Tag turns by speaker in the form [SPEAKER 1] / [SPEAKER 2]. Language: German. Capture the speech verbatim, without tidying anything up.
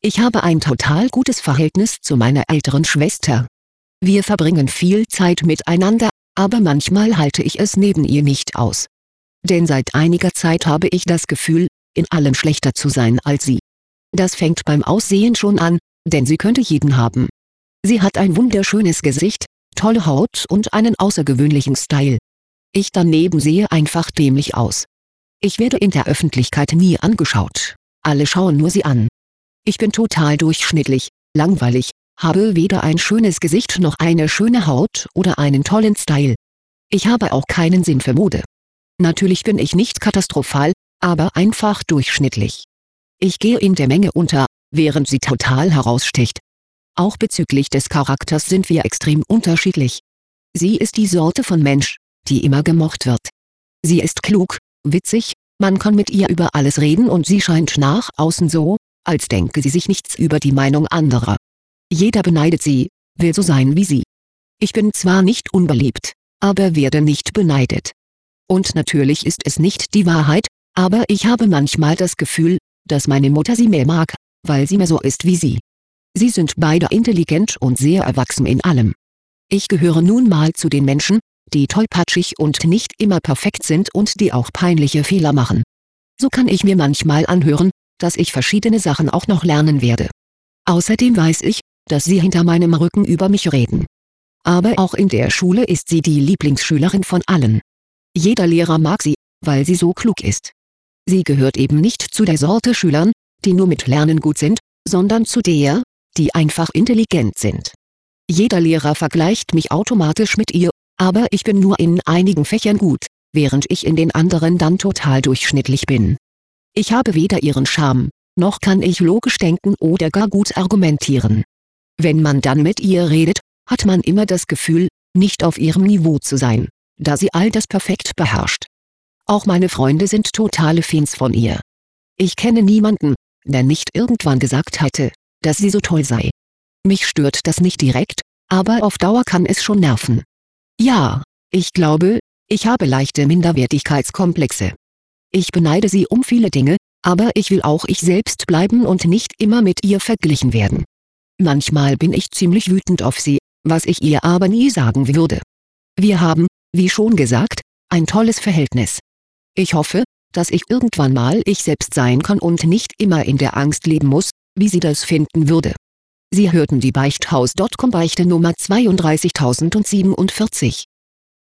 [SPEAKER 1] Ich habe ein total gutes Verhältnis zu meiner älteren Schwester. Wir verbringen viel Zeit miteinander, aber manchmal halte ich es neben ihr nicht aus. Denn seit einiger Zeit habe ich das Gefühl, in allem schlechter zu sein als sie. Das fängt beim Aussehen schon an, denn sie könnte jeden haben. Sie hat ein wunderschönes Gesicht, tolle Haut und einen außergewöhnlichen Style. Ich daneben sehe einfach dämlich aus. Ich werde in der Öffentlichkeit nie angeschaut, alle schauen nur sie an. Ich bin total durchschnittlich, langweilig, habe weder ein schönes Gesicht noch eine schöne Haut oder einen tollen Style. Ich habe auch keinen Sinn für Mode. Natürlich bin ich nicht katastrophal, aber einfach durchschnittlich. Ich gehe in der Menge unter, während sie total heraussticht. Auch bezüglich des Charakters sind wir extrem unterschiedlich. Sie ist die Sorte von Mensch, die immer gemocht wird. Sie ist klug, witzig, man kann mit ihr über alles reden und sie scheint nach außen so, als denke sie sich nichts über die Meinung anderer. Jeder beneidet sie, will so sein wie sie. Ich bin zwar nicht unbeliebt, aber werde nicht beneidet. Und natürlich ist es nicht die Wahrheit, aber ich habe manchmal das Gefühl, dass meine Mutter sie mehr mag, weil sie mehr so ist wie sie. Sie sind beide intelligent und sehr erwachsen in allem. Ich gehöre nun mal zu den Menschen, die tollpatschig und nicht immer perfekt sind und die auch peinliche Fehler machen. So kann ich mir manchmal anhören, dass ich verschiedene Sachen auch noch lernen werde. Außerdem weiß ich, dass sie hinter meinem Rücken über mich reden. Aber auch in der Schule ist sie die Lieblingsschülerin von allen. Jeder Lehrer mag sie, weil sie so klug ist. Sie gehört eben nicht zu der Sorte Schülern, die nur mit Lernen gut sind, sondern zu der, die einfach intelligent sind. Jeder Lehrer vergleicht mich automatisch mit ihr, aber ich bin nur in einigen Fächern gut, während ich in den anderen dann total durchschnittlich bin. Ich habe weder ihren Charme, noch kann ich logisch denken oder gar gut argumentieren. Wenn man dann mit ihr redet, hat man immer das Gefühl, nicht auf ihrem Niveau zu sein, da sie all das perfekt beherrscht. Auch meine Freunde sind totale Fans von ihr. Ich kenne niemanden, der nicht irgendwann gesagt hätte, dass sie so toll sei. Mich stört das nicht direkt, aber auf Dauer kann es schon nerven. Ja, ich glaube, ich habe leichte Minderwertigkeitskomplexe. Ich beneide sie um viele Dinge, aber ich will auch ich selbst bleiben und nicht immer mit ihr verglichen werden. Manchmal bin ich ziemlich wütend auf sie, was ich ihr aber nie sagen würde. Wir haben, wie schon gesagt, ein tolles Verhältnis. Ich hoffe, dass ich irgendwann mal ich selbst sein kann und nicht immer in der Angst leben muss, wie sie das finden würde. Sie hörten die Beichthaus Punkt com Beichte Nummer zweiunddreißigtausendsiebenundvierzig.